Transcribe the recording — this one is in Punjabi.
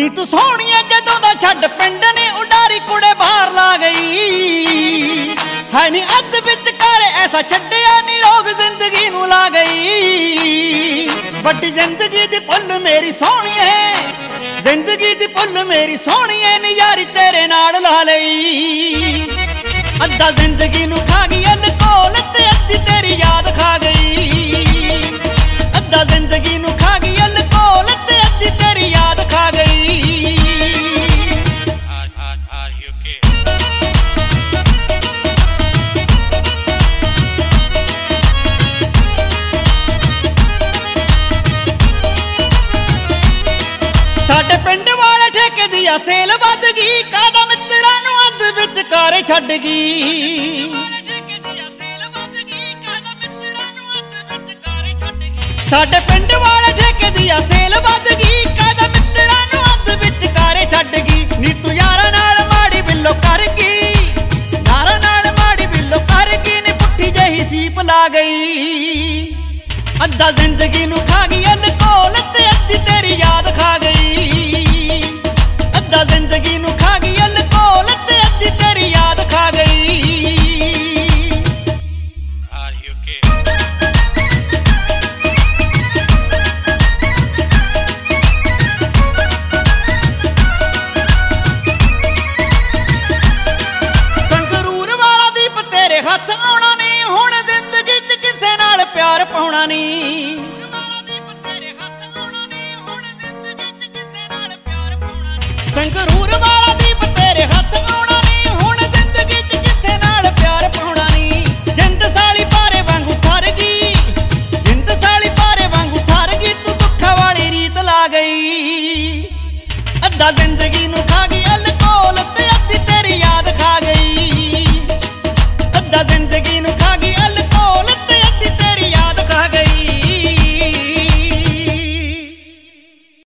ਨੀ ਤੂੰ ਸੋਹਣੀਏ ਜਦੋਂ ਦਾ ਛੱਡ ਪਿੰਡ ਨੇ ਉਡਾਰੀ ਕੁੜੇ ਬਾਹਰ ਲਾ ਗਈ ਹੈ ਨੀ ਅੱਧ ਵਿਚਕਾਰ ਐਸਾ ਛੱਡਿਆ ਨੀ ਰੋਗ ਜ਼ਿੰਦਗੀ ਨੂੰ ਲਾ ਗਈ ਵੱਡੀ ਜ਼ਿੰਦਗੀ ਦੀ ਭੁੱਲ ਮੇਰੀ ਸੋਹਣੀਏ ਜ਼ਿੰਦਗੀ ਦੀ ਭੁੱਲ ਮੇਰੀ ਸੋਹਣੀਏ ਨੀ ਯਾਰੀ ਤੇਰੇ ਨਾਲ ਲਾ ਲਈ ਅੱਧਾ ਜ਼ਿੰਦਗੀ ਨੂੰ ਖਾ ਗਈ ਅਲਕੋਲ ਤੇ ਅੱਧੀ ਤੇਰੀ ਯਾਦ ਖਾ ਗਈ ਅੱਧਾ ਜ਼ਿੰਦਗੀ ਨੂੰ ਖਾ ਗਈ ਅਲਕੋਲ ਤੇ ਅੱਧੀ ਤੇਰੀ ਯਾਦ ਖਾ ਗਈ ਸਾਡੇ ਪਿੰਡ ਵਾਲੇ ਠੇਕੇ ਦੀ ਆ ਸੇਲ ਵੱਧ ਗਈ ਕਾਦਾ ਮਿੱਤਰਾਂ ਨੂੰ ਅੱਧ ਵਿਚਕਾਰ ਛੱਡ ਗਈ ਸਾਡੇ ਪਿੰਡ ਵਾਲੇ ਠੇਕੇ ਦੀ ਆ ਸੇਲ ਵੱਧ ਗਈ ਕਾਦਾ ਮਿੱਤਰਾਂ ਨੂੰ ਅੱਧ ਵਿਚਕਾਰ ਛੱਡ ਗਈ ਨੀ ਤੂੰ ਯਾਰਾਂ ਨਾਲ ਮਾੜੀ ਬਿੱਲੋ ਕਰ ਗਈ ਯਾਰਾਂ ਨਾਲ ਮਾੜੀ ਬਿੱਲੋ ਕਰ ਗਈ ਨੀ ਪੁੱਠੀ ਜਿਹੀ ਸੀਪ ਲਾ ਗਈ ਅੱਧਾ ਜ਼ਿੰਦਗੀ ਨੂੰ ਖਾ ਗਈ ਅਲਕੋਲ ਤੇ ਅੱਧੀ ਤੇਰੀ ਯਾਦ ਖਾ ਗਈ ਅੱਧਾ ਜ਼ਿੰਦਗੀ ਨੂੰ ਖਾ ਗਈ ਅਲਕੋਲ ਤੇ ਅੱਧੀ ਤੇਰੀ ਯਾਦ ਖਾ ਗਈ ਸੰਗਰੂਰ ਵਾਲਾ ਦੀਪ ਤੇਰੇ ਹੱਥ ਆਉਣਾ ਨੀ ਹੁਣ ਜ਼ਿੰਦਗੀ 'ਚ ਕਿਸੇ ਨਾਲ ਪਿਆਰ ਪਾਉਣਾ ਨੀ ਸੰਗਰੂਰ ਵਾਲਾ